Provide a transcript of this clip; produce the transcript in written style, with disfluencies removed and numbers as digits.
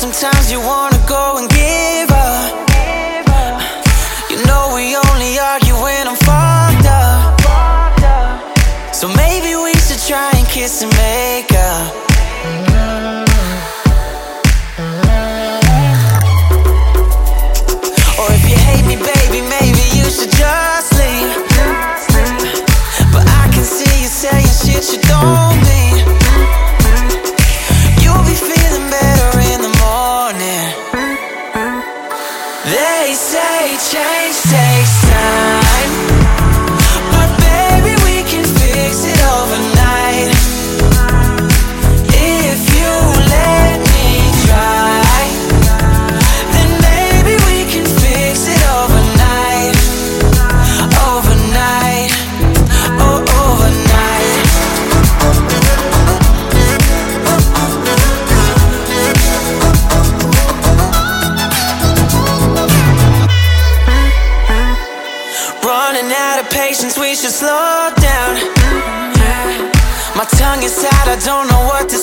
sometimes you wanna go and give up. You know we only argue when I'm fucked up. So maybe we should try and kiss and make up. Or if you hate me, baby, maybe you should just leave. But I can see you saying shit you don't mean. You'll be feeling better in the morning. They say change takes time, but baby, we can fix it overnight. If you let me try, then maybe we can fix it overnight. Overnight, oh, overnight. Running out of patience, we should slow down. My tongue is tied, I don't know what to